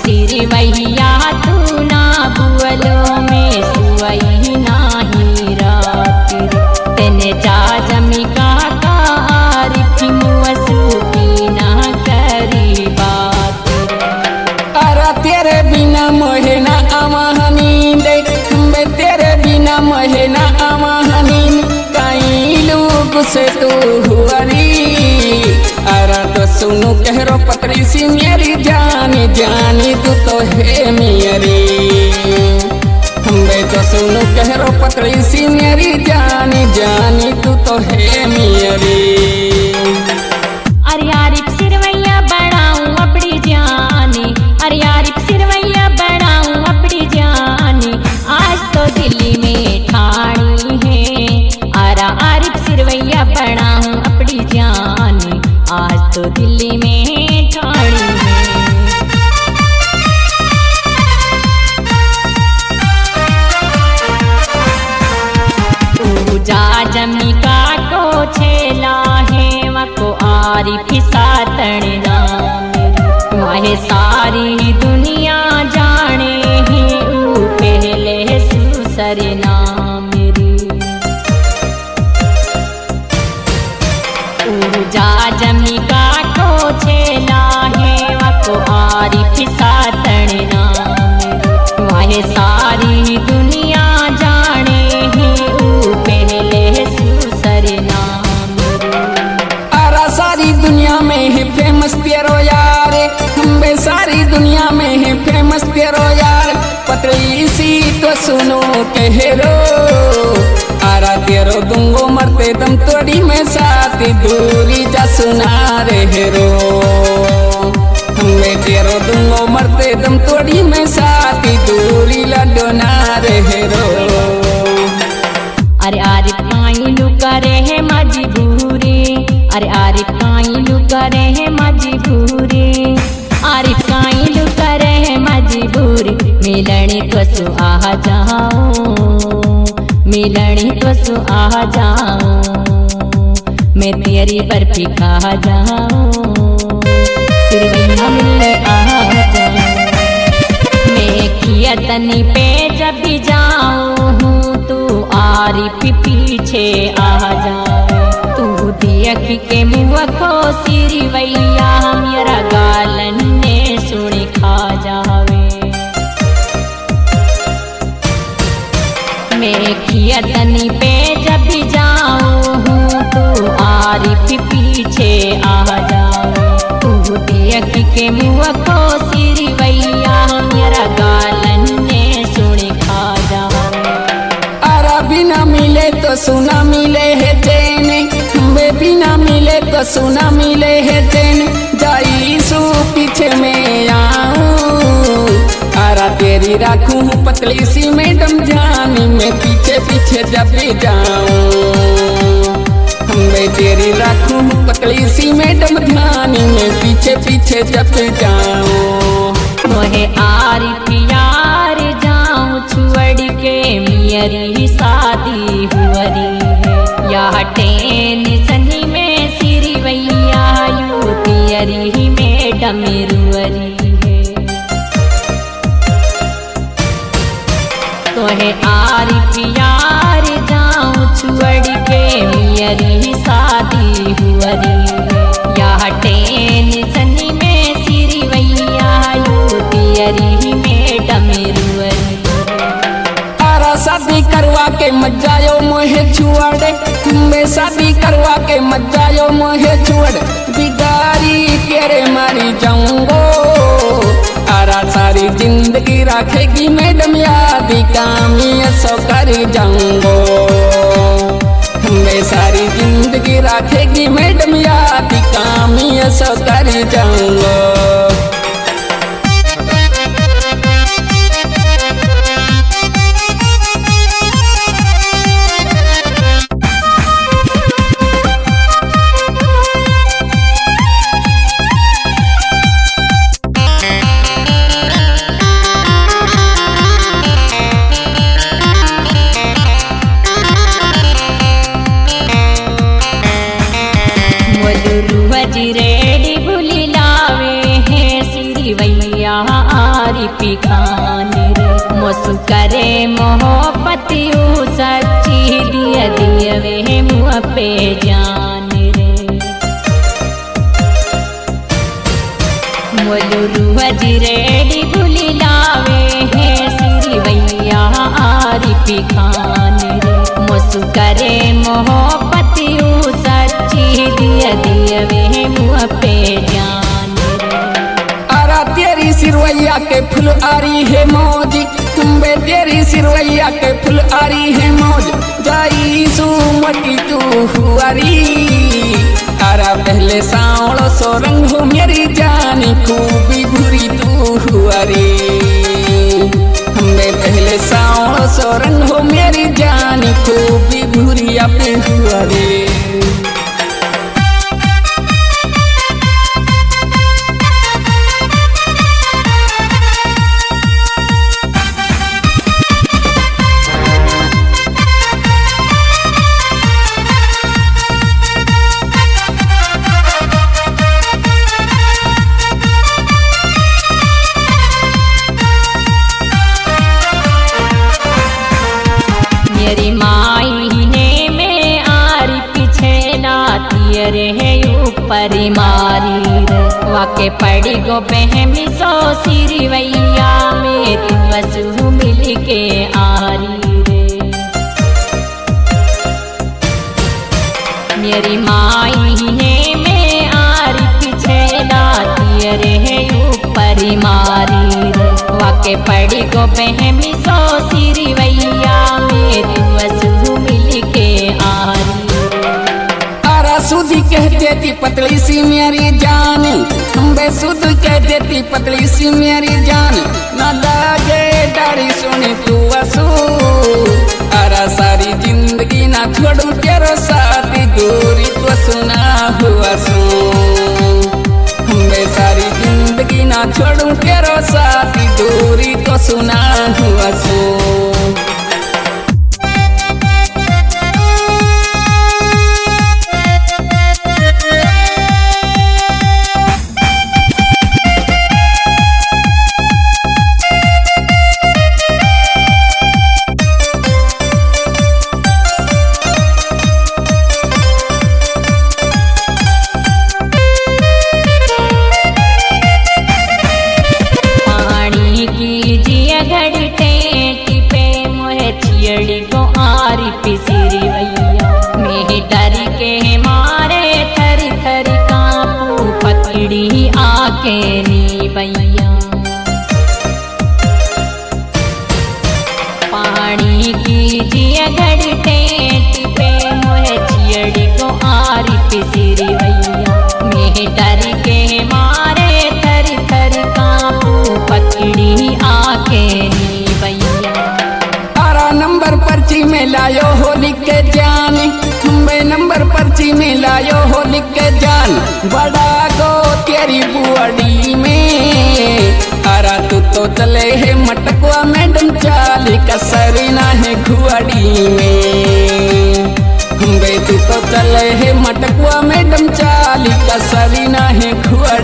सिरवैया तू ना बुअलो में सुवई नाही रात रे तेने जा जमी का आरिफी मुअसु की ना करी बात रे। अरे तेरे बिना मोहे ना आवा नींद बे तेरे बिना मोहे ना आवा नींद कई लोग से तू हुआरी। अरे तो सुनो कहरो पकड़ी सी मेरी जानी जानी तू तो है मेरी। बे तो सुनो कहरो पकड़ी सी मेरी जानी जानी तू तो है मेरी। अरे आरिफ सिरवैया बढ़ाऊं अपनी जानी अरे आरिफ सिरवैया बढ़ाऊं अपनी जानी आज तो दिल्ली में ठाणी है। अरे आरिफ सिरवैया बढ़ाऊं अपनी जानी आज तो दिल्ली में ठाणी है। पूजा जमिका को छेला है वको आरिफ सातण नाम वह सारी दुनिया जाने ही ऊ पहले सुसर नाम रे। पूजा जमिका को छेला है वको आरिफ सातण नाम वह सारी दुनिया जाने ही ऊ पहले सुसर नाम रे। अरे सारी दुनिया में है फेमस तेरो यार बे सारी दुनिया में है फेमस तेरो यार पतली सी तो सुनो कहरो। अरे तेरो दूंगो मरते दम तोड़ी में साथी दूरी जा सुना रे रो। हमें तेरो दूंगो मरते दम तोड़ी में साथी दूरी लडोना रे रो। अरे आरिफ काई लू करे है मजबूरी अरे आरिफ काई लू करे है मजबूरी आरिफ काई लू करे है मजबूरी मिलने को सु आ जाओ मिलने को सु आ जाओ मैं तेरी बर्फी खा जाऊं सिरवैया मिलने आ जाऊं मैं खियतनी पे जब भी जाऊं तू आरिफ पीछे आ जाए तू देख के मुँह को सिरवैया मेरा गालन ने सुनी खा जावे। मैं खियतनी पे जब भी जाऊं तू आरिफ पीछे आ जावे तू देख के मुँह को सिरवैया मेरा गालन ने सुनी खा जावे। अरे बिना मिले तो सुना मिले है चैन बे बिना मिले तो सुना मिले है चैन जाई सू पीछे में आऊं। अरे तेरी राखूं पतली सी मैडम जानी मैं पीछे पीछे जब भी जाऊं। मैं तेरी राखूं पतली सी मैडम जानी मैं पीछे पीछे जब भी जाऊं। मोहे आरिफ यार जाऊं छोड़ के मेरी शादी हुअरी है या टेन सनी में सिरवैया यू तियरी मैडम रुअरी है। तोहे आरिफ यार जाऊं छोड़ के मेरी शादी हुअरी है या टेन सनी में सिरवैया यू तियरी मैडम रुअरी। शादी करवा के मत जायो मोहे छुआड़े मैं शादी करवा के मत जायो मोहे छुआड़ बिगारी तेरे मारी जाऊंगो। आरा सारी जिंदगी रखेगी मैडम याद कामी सो कर जाऊंगो। मैं सारी जिंदगी रखेगी मैडम याद कामी सो कर जाऊंगो। रेडी भूली लावे पिखान रे मोसु करे मोहब्बती सच्ची दिया दिया वे मुँह पे जान रे मोलू रूह जिरेडी भूली लावे है सिरी भैया आरी पिखान रे मोसु करे मोहब्बती सच्ची दिया दिया वे मुँह पे जान रे आरा तेरी सिरवैया के फुल आरी है मौज तुम्बे तेरी सिरवैया के फुल आरी है मौज जाई सुमटी तू हुआरी आरा पहले सांवलो सो रंग हो मेरी जानी खूबी भूरी तू हुआरी हमें पहले सांवलो सो रंग हो मेरी जानी खूबी भूरी अपने हुआरी मेरी माई ने में आरी पीछे लाती रे ऊपर मारी रे वाके पड़ी गो बहमी सो सिरी वैया में तू वसु मिल के आरी रे मेरी माई ने में आरी पीछे लाती रे ऊपर मारी रे वाके पड़ी गो बहमी सो सिरी वैया में तू वसु मिल के आरी आरा सुधी कह देती पतली सी मेरी जान हम सुध कह देती पतली सी मेरी जान न लागे डारी सुनी तू वसु आरा सारी जिंदगी ना छोड़ू तेरो साथी दूरी तो सुना हुआ सू हमें सारी जिंदगी ना छोड़ू तेरो साथी दूरी तो सुना हुआ सू पिसिरी भैया में डर के मारे थर थर कांपू पकड़ी आके नी भैया पानी की जिया घड़ टेंट पे मोहे चियड़ी को आरी पिसिरी भैया में डर के मारे थर थर कांपू पकड़ी आके नी भैया नंबर पर्ची में लायो हो लिख के जान मैं नंबर पर्ची में लायो हो लिख के जान बड़ा गो तेरी बुआड़ी में आरा तू तो चले है मटकुआ मैडम चाली कसरी ना है घुआड़ी में तू तो चले है मटकुआ मैडम चाली कसरी ना है घुआड़ी